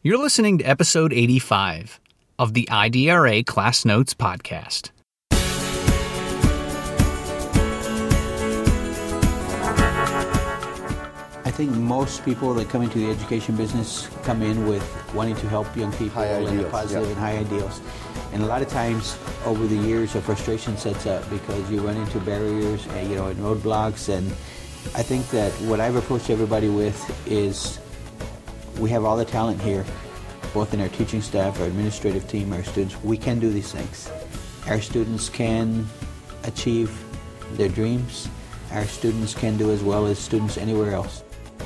You're listening to episode 85 of the IDRA Class Notes podcast. I think most people that come into the education business come in with wanting to help young people and positive and high ideals. And a lot of times over the years, a frustration sets up because you run into barriers and roadblocks. And I think that what I've approached everybody with is we have all the talent here, both in our teaching staff, our administrative team, our students. We can do these things. Our students can achieve their dreams. Our students can do as well as students anywhere else.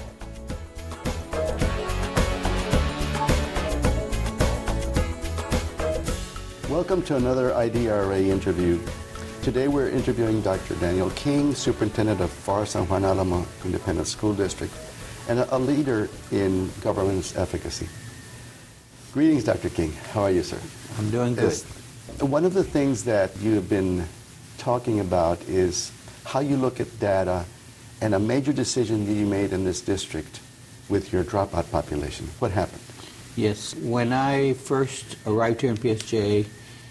Welcome to another IDRA interview. Today we're interviewing Dr. Daniel King, Superintendent of FAR San Juan Alamo Independent School District, and a leader in governance efficacy. Greetings, Dr. King. How are you, sir? I'm doing good. One of the things that you have been talking about is how you look at data and a major decision that you made in this district with your dropout population. What happened? Yes. When I first arrived here in PSJ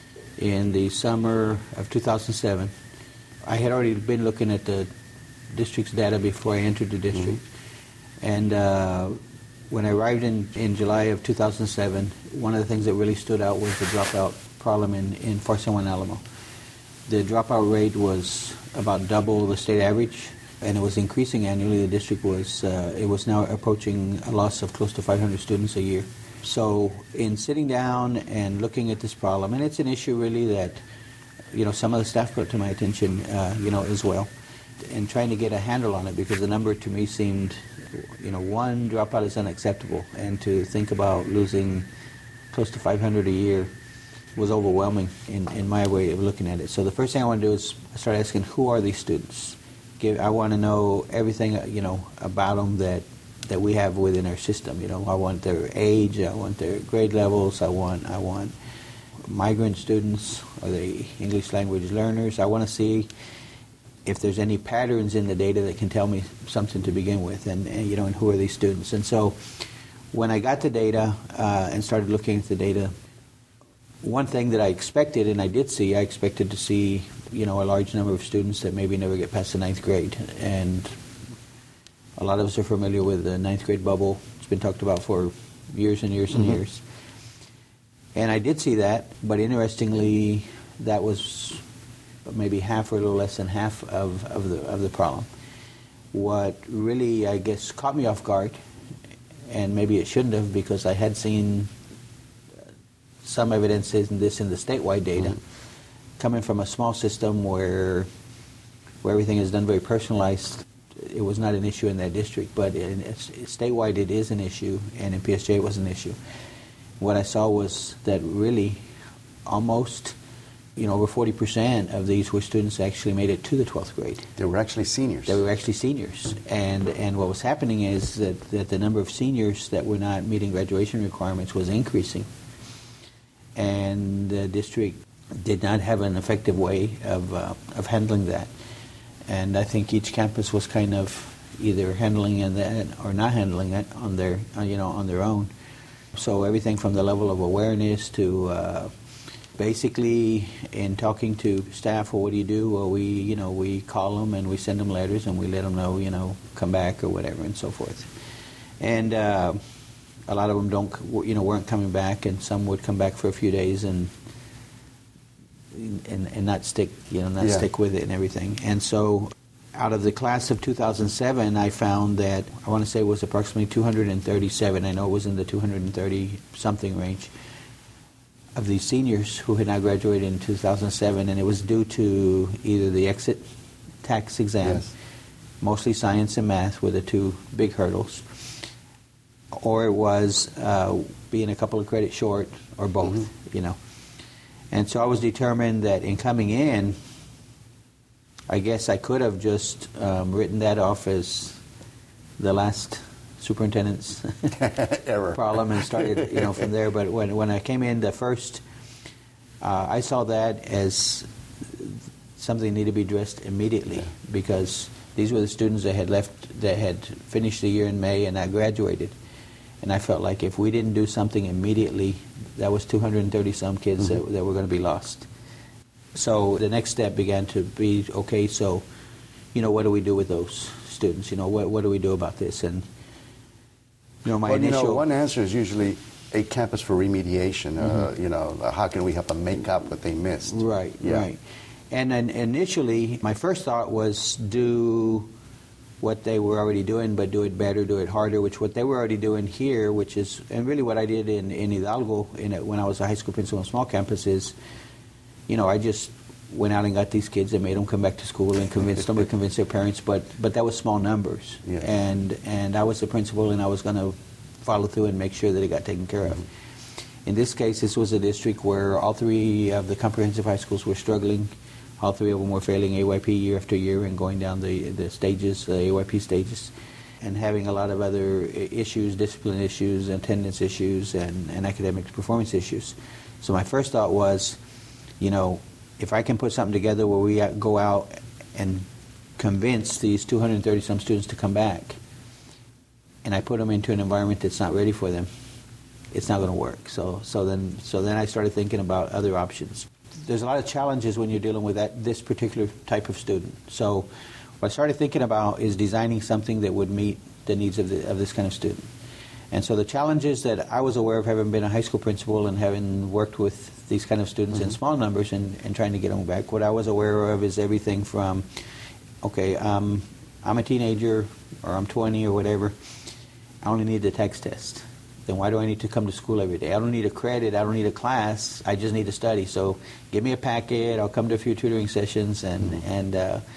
in the summer of 2007, I had already been looking at the district's data before I entered the district. And when I arrived in July of 2007, one of the things that really stood out was the dropout problem in FAR San Juan Alamo. The dropout rate was about double the state average, and it was increasing annually. The district was now approaching a loss of close to 500 students a year. So in sitting down and looking at this problem, and it's an issue really that some of the staff brought to my attention as well, and trying to get a handle on it, because the number to me seemed, one dropout is unacceptable, and to think about losing close to 500 a year was overwhelming in my way of looking at it. So the first thing I want to do is start asking, who are these students? I want to know everything about them that we have within our system. I want their age, I want their grade levels, I want migrant students, are they English language learners? I want to see if there's any patterns in the data that can tell me something to begin with, and who are these students. And so when I got the data and started looking at the data, one thing that I expected, and I expected to see a large number of students that maybe never get past the 9th grade. And a lot of us are familiar with the 9th grade bubble. It's been talked about for years and years and years. And I did see that, but interestingly, that was maybe half or a little less than half of the problem. What really, I guess, caught me off guard, and maybe it shouldn't have, because I had seen some evidence in the statewide data, coming from a small system where everything is done very personalized. It was not an issue in that district, but statewide it is an issue, and in PSJ it was an issue. What I saw was that really almost over 40% of these were students that actually made it to the 12th grade. They were actually seniors. And what was happening is that the number of seniors that were not meeting graduation requirements was increasing. And the district did not have an effective way of handling that. And I think each campus was kind of either handling that or not handling it on their own. So everything from the level of awareness to basically, in talking to staff, well, what do you do? Well, we call them and we send them letters and we let them know, come back or whatever and so forth. And a lot of them weren't coming back, and some would come back for a few days and not stick, stick with it and everything. And so out of the class of 2007, I found that, I want to say it was approximately 237, I know it was in the 230-something range, of these seniors who had not graduated in 2007, and it was due to either the exit tax exam, mostly science and math were the two big hurdles, or it was being a couple of credits short, or both, And so I was determined that in coming in, I guess I could have just written that off as the last superintendent's error problem and started from there. But when I came in, the first, I saw that as something that needed to be addressed immediately, because these were the students that had finished the year in May and not graduated. And I felt like if we didn't do something immediately, that was 230 some kids that were going to be lost. So the next step began to be, okay, so, what do we do with those students? What do we do about this? And, my initial... one answer is usually a campus for remediation. How can we help them make up what they missed? Right, right. And then initially, my first thought was do what they were already doing, but do it better, do it harder, which what they were already doing here, which is, and really what I did in Hidalgo when I was a high school principal on a small campus is, I just went out and got these kids and made them come back to school and convinced their parents, but that was small numbers. Yeah. And I was the principal and I was going to follow through and make sure that it got taken care of. In this case, this was a district where all three of the comprehensive high schools were struggling. All three of them were failing AYP year after year and going down the stages, the AYP stages, and having a lot of other issues, discipline issues, attendance issues, and academic performance issues. So my first thought was, if I can put something together where we go out and convince these 230-some students to come back, and I put them into an environment that's not ready for them, it's not going to work. So then I started thinking about other options. There's a lot of challenges when you're dealing with this particular type of student. So what I started thinking about is designing something that would meet the needs of this kind of student. And so the challenges that I was aware of, having been a high school principal and having worked with these kind of students in small numbers and trying to get them back, what I was aware of is everything from, okay, I'm a teenager or I'm 20 or whatever, I only need the text test. Then why do I need to come to school every day? I don't need a credit, I don't need a class, I just need to study. So give me a packet, I'll come to a few tutoring sessions, and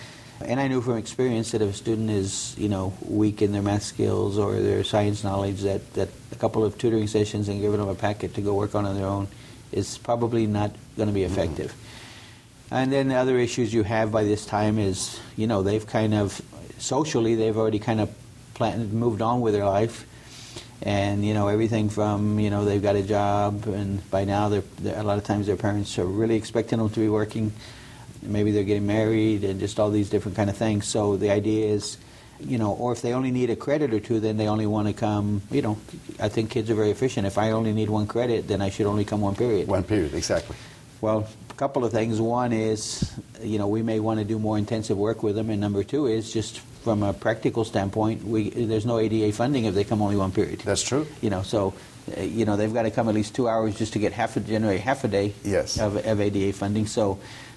I knew from experience that if a student is, weak in their math skills or their science knowledge, that a couple of tutoring sessions and giving them a packet to go work on their own is probably not going to be effective. And then the other issues you have by this time is, they've kind of, socially, they've already kind of moved on with their life. And, everything from, they've got a job, and by now a lot of times their parents are really expecting them to be working. Maybe they're getting married and just all these different kind of things. So the idea is, or if they only need a credit or two, then they only want to come, I think kids are very efficient. If I only need one credit, then I should only come one period. One period, exactly. Well, a couple of things. One is, we may want to do more intensive work with them, and number two is just from a practical standpoint, there's no ADA funding if they come only one period. That's true. So they've got to come at least 2 hours just to get generate half a day of ADA funding. So,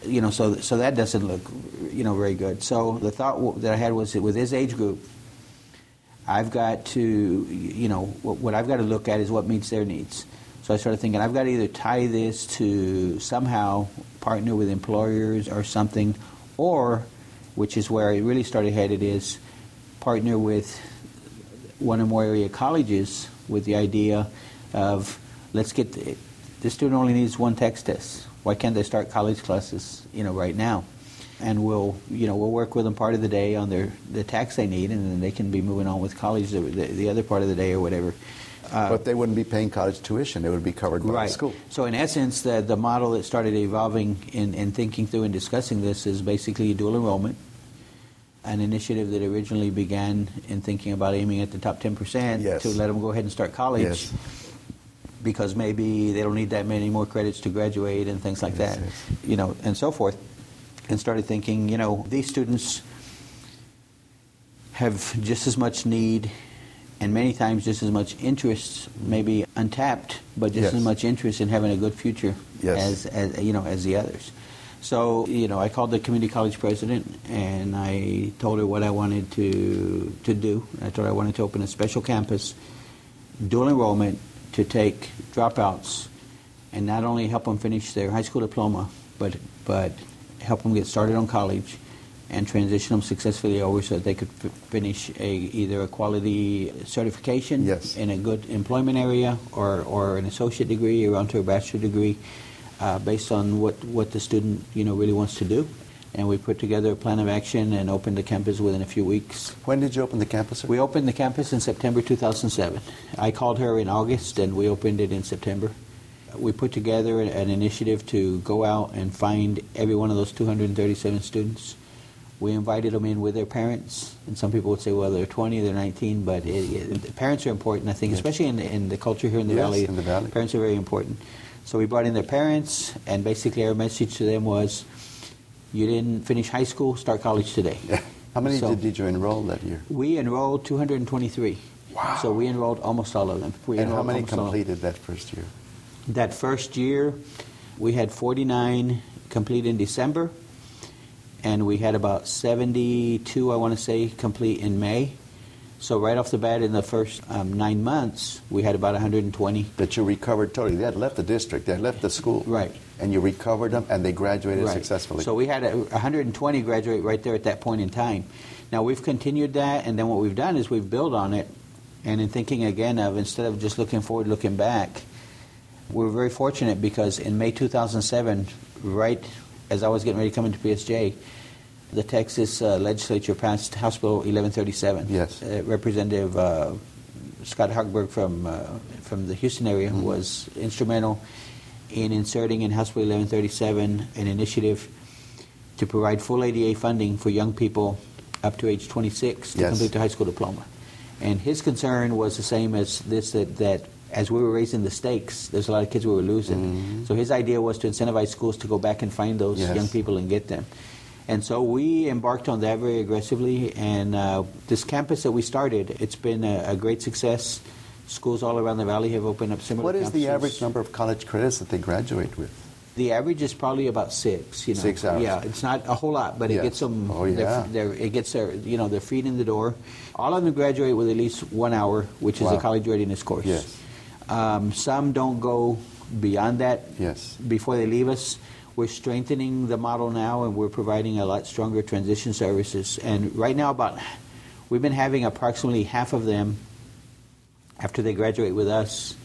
so that doesn't look, very good. So the thought that I had was that with this age group, I've got to, what I've got to look at is what meets their needs. So I started thinking I've got to either tie this to somehow partner with employers or something, or, which is where I really started headed, is partner with one or more area colleges with the idea of, let's get, this student only needs one text test. Why can't they start college classes, right now? And we'll work with them part of the day on the tax they need, and then they can be moving on with college the other part of the day or whatever. But they wouldn't be paying college tuition. It would be covered by the school. So in essence, the model that started evolving in thinking through and discussing this is basically dual enrollment, an initiative that originally began in thinking about aiming at the top 10% to let them go ahead and start college because maybe they don't need that many more credits to graduate and things like that, and so forth. And started thinking, these students have just as much need and many times just as much interest, maybe untapped, but just as much interest in having a good future as the others. So, I called the community college president and I told her what I wanted to do. I told her I wanted to open a special campus, dual enrollment, to take dropouts and not only help them finish their high school diploma, but help them get started on college and transition them successfully over so that they could finish either a quality certification in a good employment area or an associate degree or onto a bachelor degree based on what the student really wants to do. And we put together a plan of action and opened the campus within a few weeks. When did you open the campus? We opened the campus in September 2007. I called her in August and we opened it in September. We put together an initiative to go out and find every one of those 237 students. We invited them in with their parents, and some people would say, well, they're 20, they're 19, but the parents are important, I think, Yes. especially in the culture here in the Yes, Valley. in the Valley. Parents are very important. So we brought in their parents, and basically our message to them was, you didn't finish high school, start college today. Yeah. How many So- did you enroll that year? We enrolled 223. Wow. So we enrolled almost all of them. We And how enrolled many almost all of them. completed that first year? That first year, we had 49 complete in December, and we had about 72, I want to say, complete in May. So right off the bat, in the first 9 months, we had about 120. That you recovered totally. They had left the district, they had left the school. Right. And you recovered them, and they graduated Right. successfully. So we had 120 graduate right there at that point in time. Now we've continued that, and then what we've done is we've built on it, and in thinking again of, instead of just looking forward, looking back, we're very fortunate because in May 2007, right as I was getting ready to come into PSJ, the Texas legislature passed House Bill 1137. Yes. Representative Scott Hochberg from the Houston area was instrumental in inserting in House Bill 1137 an initiative to provide full ADA funding for young people up to age 26 to Yes. complete their high school diploma. And his concern was the same as this, that as we were raising the stakes, there's a lot of kids we were losing. So his idea was to incentivize schools to go back and find those Yes. young people and get them. And so we embarked on that very aggressively, and this campus that we started, it's been a great success. Schools all around the Valley have opened up similar What is the campuses. average number of college credits that they graduate with? The average is probably about 6. 6 hours. Yeah, it's not a whole lot, but it Yes. gets them. Oh, yeah. It gets their their feet in the door. All of them graduate with at least 1 hour, which is Wow. a college readiness course. Yes. Some don't go beyond that. Yes. Before they leave us. We're strengthening the model now, and we're providing a lot stronger transition services. And right now, we've been having approximately half of them, after they graduate with us,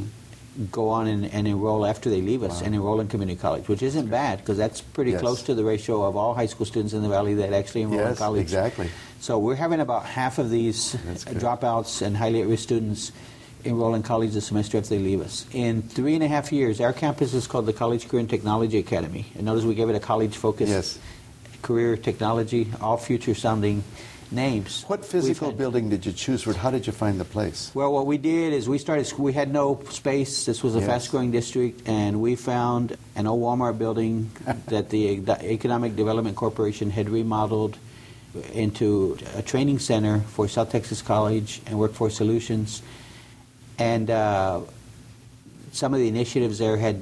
go on and enroll after they leave us and enroll in community college, which isn't bad because that's pretty Yes. close to the ratio of all high school students in the Valley that actually enroll in Yes, college. exactly. So we're having about half of these That's good. dropouts and highly at-risk students enroll in college the semester after they leave us. In 3.5 years, our campus is called the College Career and Technology Academy. And notice we gave it a college focus. Yes. Career, technology, all future-sounding names. What physical building did you choose for it? How did you find the place? Well, what we did is we had no space. This was a Yes. fast-growing district, and we found an old Walmart building that the Economic Development Corporation had remodeled into a training center for South Texas College and Workforce Solutions. And some of the initiatives there had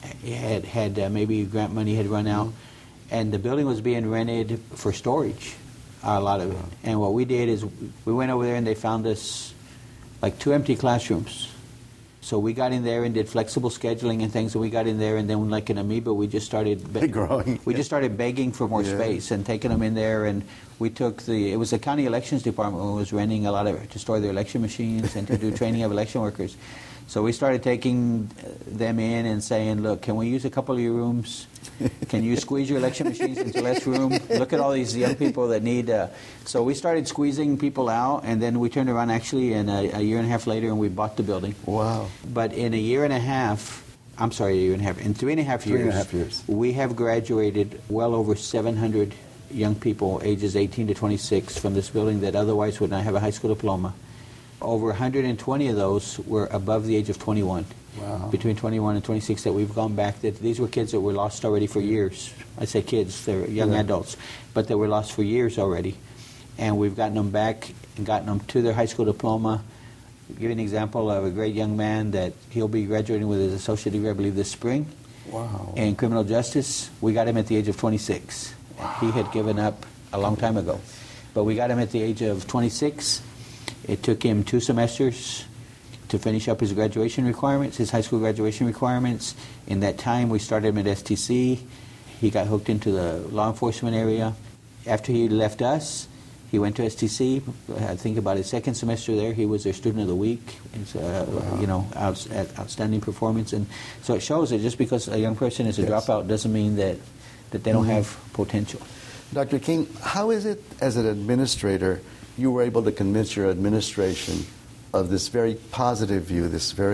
maybe grant money had run out, and the building was being rented for storage, a lot of it. And what we did is we went over there and they found us like 2 empty classrooms. So we got in there and did flexible scheduling and things, and we got in there, and then like an amoeba, we just started Growing. We just started begging for more Yeah. space and taking them in there, and we took it was the county elections department who was renting a lot of to store their election machines and to do training of election workers. So we started taking them in and saying, look, can we use a couple of your rooms? Can you squeeze your election machines into less room? Look at all these young people that need... So we started squeezing people out, and then we turned around actually a 1.5 years later, and we bought the building. Wow. But in a 1.5 years, in 3.5 years, 3.5 years. we have graduated well over 700 young people ages 18 to 26 from this building that otherwise would not have a high school diploma. Over 120 of those were above the age of 21. Wow. Between 21 and 26 that we've gone back. That these were kids that were lost already for years. I say kids, they're young Yeah. adults, but they were lost for years already. And we've gotten them back and gotten them to their high school diploma. I'll give you an example of a great young man that he'll be graduating with his associate degree, I believe, this spring. Wow. In criminal justice. We got him at the age of 26. He had given up a long time ago. But we got him at the age of 26. It took him 2 semesters to finish up his graduation requirements, his high school graduation requirements. In that time, we started him at STC. He got hooked into the law enforcement area. After he left us, he went to STC. I think about his 2nd semester there, he was their student of the week. It's, outstanding performance. And so it shows that just because a young person is a Yes. dropout doesn't mean that they don't have potential. Dr. King, how is it as an administrator you were able to convince your administration of this very positive view,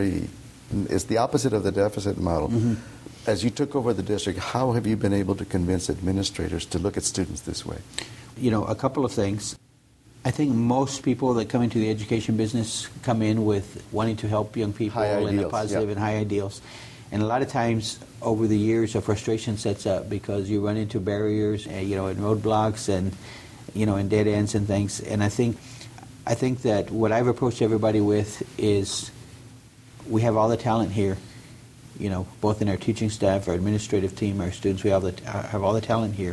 it's the opposite of the deficit model. As you took over the district, how have you been able to convince administrators to look at students this way? a couple of things. I think most people that come into the education business come in with wanting to help young people and a positive and high ideals. And a lot of times over the years, a frustration sets up because you run into barriers, and roadblocks and, and dead ends and things. And I think that what I've approached everybody with is we have all the talent here, both in our teaching staff, our administrative team, our students. We have all the talent here.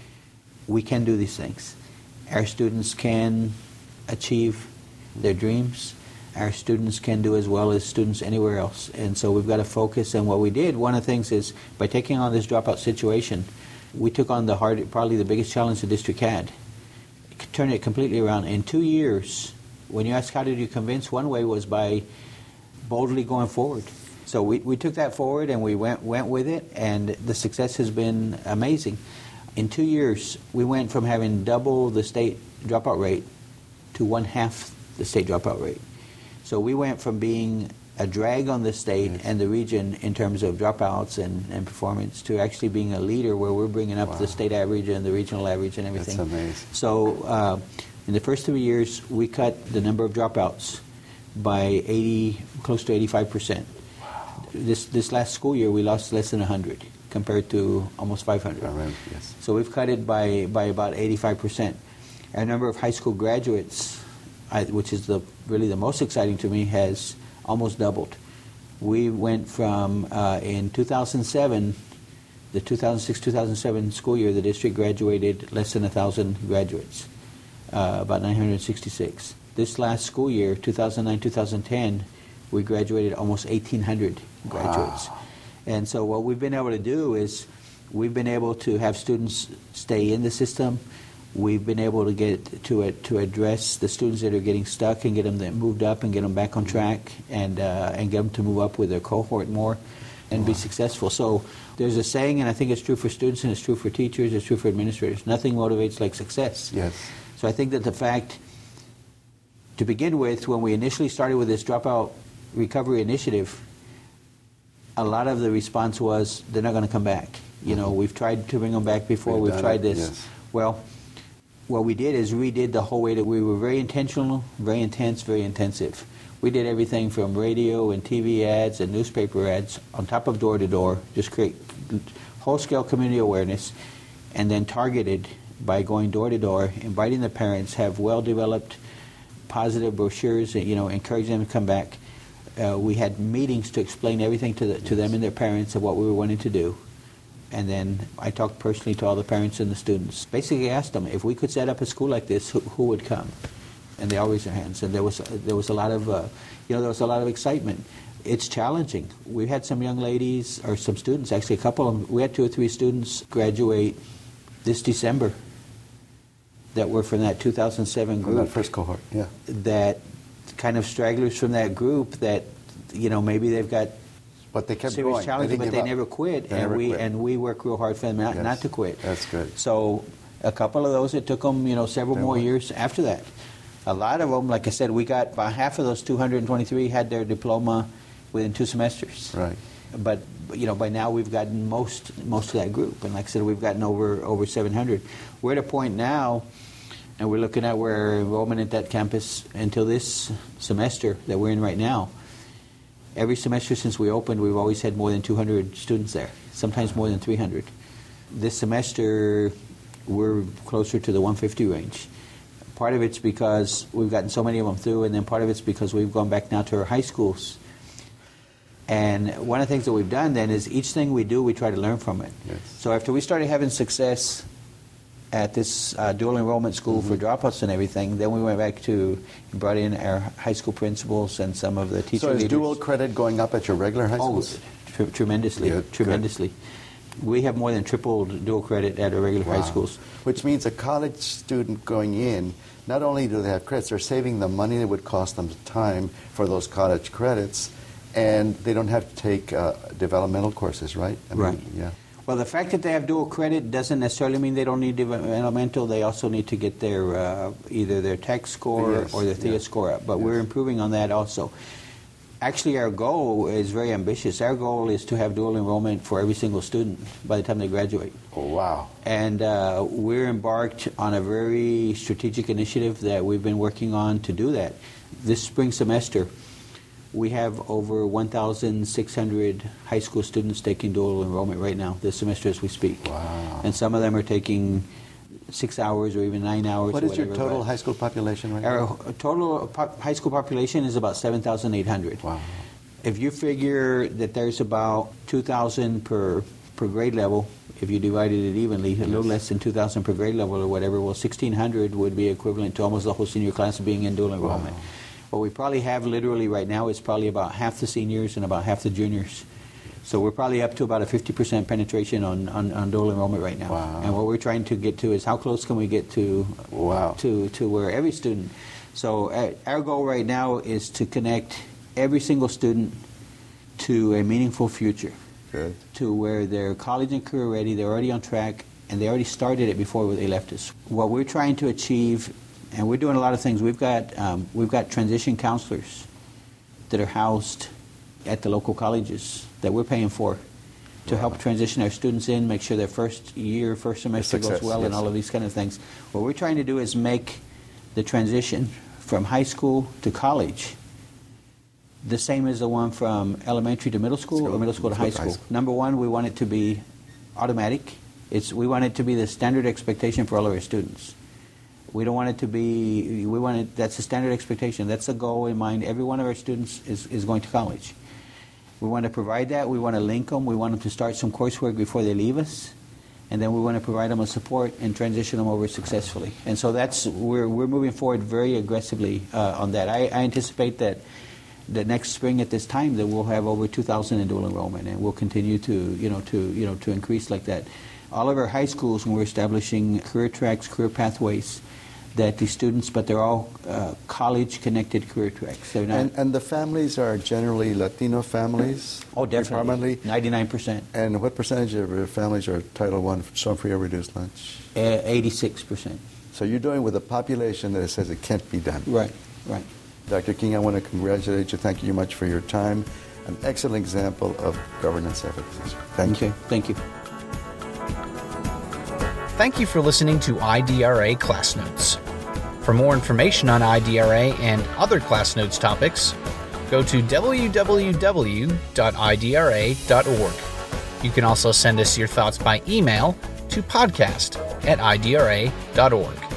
We can do these things. Our students can achieve their dreams. Our students can do as well as students anywhere else. And so we've got to focus. And what we did, one of the things is, by taking on this dropout situation, we took on probably the biggest challenge the district had. Turn it completely around. In 2 years, when you ask how did you convince, one way was by boldly going forward. So we took that forward and we went with it, and the success has been amazing. In 2 years, we went from having double the state dropout rate to 1/2 the state dropout rate. So we went from being a drag on the state and the region in terms of dropouts and performance to actually being a leader where we're bringing up the state average and the regional average and everything. That's amazing. So in the first 3 years, we cut the number of dropouts by close to 85%. Wow. This last school year, we lost less than 100 compared to almost 500. Right, yes. So we've cut it by about 85%. Our number of high school graduates, which is really the most exciting to me, has almost doubled. We went from, in 2007, the 2006-2007 school year, the district graduated less than 1,000 graduates, about 966. This last school year, 2009-2010, we graduated almost 1,800 graduates. Wow. And so what we've been able to do is we've been able to have students stay in the system. We've been able to get to address the students that are getting stuck and get them moved up and get them back on track and get them to move up with their cohort more and be successful. So there's a saying, and I think it's true for students and it's true for teachers, it's true for administrators. Nothing motivates like success. Yes. So I think that the fact, to begin with, when we initially started with this dropout recovery initiative, a lot of the response was they're not going to come back. We've tried to bring them back before. We've tried this. Yes. Well, what we did is redid the whole way. That we were very intentional, very intense, very intensive. We did everything from radio and TV ads and newspaper ads on top of door-to-door, just create whole-scale community awareness, and then targeted by going door-to-door, inviting the parents, have well-developed positive brochures, encouraging them to come back. We had meetings to explain everything to them and their parents of what we were wanting to do. And then I talked personally to all the parents and the students. Basically asked them, if we could set up a school like this, who would come? And they all raised their hands. And there was a lot of excitement. It's challenging. We had some young ladies, or some students, actually a couple of them, we had 2 or 3 students graduate this December that were from that 2007 group. From that first cohort, yeah. That kind of stragglers from that group that, maybe they've got but they kept serious going. challenges, but they never quit. And we work real hard for them not to quit. That's good. So a couple of those, it took them, several more years after that. A lot of them, like I said, we got about half of those 223 had their diploma within 2 semesters. Right. But by now we've gotten most of that group, and like I said, we've gotten over 700. We're at a point now, and we're looking at where our enrollment at that campus until this semester that we're in right now. Every semester since we opened, we've always had more than 200 students there, sometimes more than 300. This semester, we're closer to the 150 range. Part of it's because we've gotten so many of them through, and then part of it's because we've gone back now to our high schools. And one of the things that we've done then is each thing we do, we try to learn from it. Yes. So after we started having success at this dual enrollment school for dropouts and everything, then we went back to brought in our high school principals and some of the teacher leaders. So is dual credit going up at your regular high schools? Tremendously. Yeah, tremendously. Good. We have more than tripled dual credit at our regular high schools. Which means a college student going in, not only do they have credits, they're saving the money that would cost them time for those college credits, and they don't have to take developmental courses, right? Right. Yeah. Well, the fact that they have dual credit doesn't necessarily mean they don't need developmental. They also need to get their either their tech score or their THEA score up. But we're improving on that also. Actually, our goal is very ambitious. Our goal is to have dual enrollment for every single student by the time they graduate. Oh, wow. And we're embarked on a very strategic initiative that we've been working on to do that. This spring semester, we have over 1,600 high school students taking dual enrollment right now, this semester as we speak. Wow. And some of them are taking 6 hours or even 9 hours. What or is your whatever, total high school population right now? Our total high school population is about 7,800. Wow. If you figure that there's about 2,000 per grade level, if you divided it evenly, a little less than 2,000 per grade level or whatever, well, 1,600 would be equivalent to almost the whole senior class being in dual enrollment. Wow. What we probably have literally right now is probably about half the seniors and about half the juniors. So we're probably up to about a 50% penetration on dual enrollment right now. Wow. And what we're trying to get to is how close can we get to Wow. to where every student. So our goal right now is to connect every single student to a meaningful future, Good. to where they're college and career ready, they're already on track, and they already started it before they left us. What we're trying to achieve, and we're doing a lot of things. We've got transition counselors that are housed at the local colleges that we're paying for to help transition our students in, make sure their first year, first semester Success, goes well, and yes. all of these kind of things. What we're trying to do is make the transition from high school to college the same as the one from elementary to middle school or middle school to high school. Number one, we want it to be automatic. We want it to be the standard expectation for all of our students. We don't want it to be, that's the standard expectation. That's the goal in mind. Every one of our students is going to college. We want to provide that. We want to link them. We want them to start some coursework before they leave us. And then we want to provide them with support and transition them over successfully. And so we're moving forward very aggressively on that. I anticipate that the next spring at this time that we'll have over 2,000 in dual enrollment, and we'll continue to increase like that. All of our high schools, when we're establishing career tracks, career pathways, that the students, but they're all college-connected career tracks. They're not. And the families are generally Latino families? Oh, definitely. Predominantly? 99%. And what percentage of your families are Title I, some free or reduced lunch? 86%. So you're doing with a population that says it can't be done. Right. Dr. King, I want to congratulate you. Thank you much for your time. An excellent example of governance efficacy. Thank you. Thank you. Thank you for listening to IDRA Class Notes. For more information on IDRA and other Class Notes topics, go to www.idra.org. You can also send us your thoughts by email to podcast@idra.org.